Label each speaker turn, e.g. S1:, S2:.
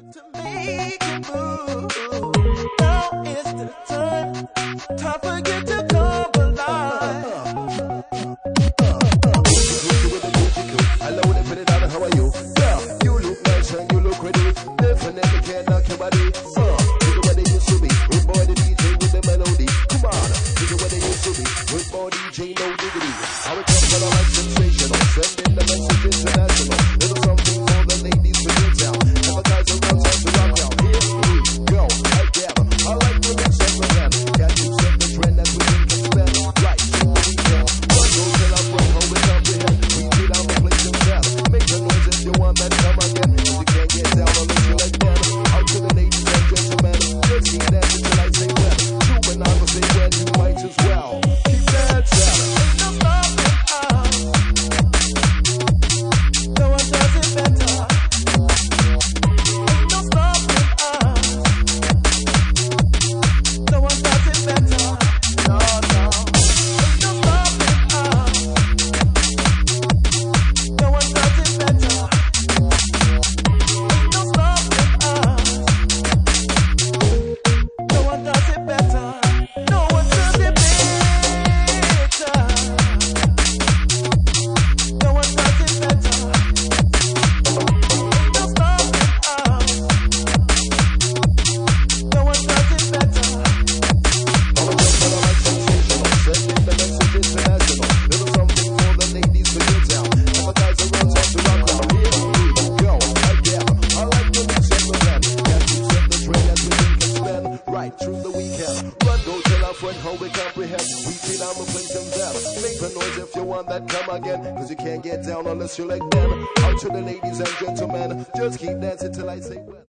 S1: to make it move. Now is the time for you to come alive.
S2: Hello, they put it down, how are you? Yeah, you look nice and you look ready. Definitely can't knock your body. Look at what they used to be. Good boy, the DJ with the melody. Come on, look at what they used to be. Good boy, DJ, no diggity. How it comes from like sensational. Sending the message international. Little something for the ladies to get down. Advertise around time to rock out. Here we go, I gather. I like the mix of the man. Can't you set the trend that we think is better? Right, so we can. Run, go till I'm from home and comprehend. We did our place and down. Make a noise if you want that come again. You can't get down unless you like them. Out to the ladies and gentlemen. Just keep dancing till I say well. You and I will say well, you might as well. Keep dancing.
S1: Ain't no stopping us. No one does it better. Ain't no stopping us. No one does it better. No, no. Ain't no stopping us. No one does it better. Ain't no stopping us. No one does it better. No one does it better. No one does it better. Ain't no stopping us. No one does it better.
S2: All of them feel like sensational. Sending the message international. Little something for the ladies to get down. Advertise around time to rock out. Here we go, I gather. I like the mix of the man. Can't you set the trend that we think can spend? Right through the weekend. Run, go tell our friend how we comprehend. We feel I'ma play them down. Make a noise if you want that come again. Cause you can't get down unless you like them. Out to the ladies and gentlemen. Just keep dancing till I say well.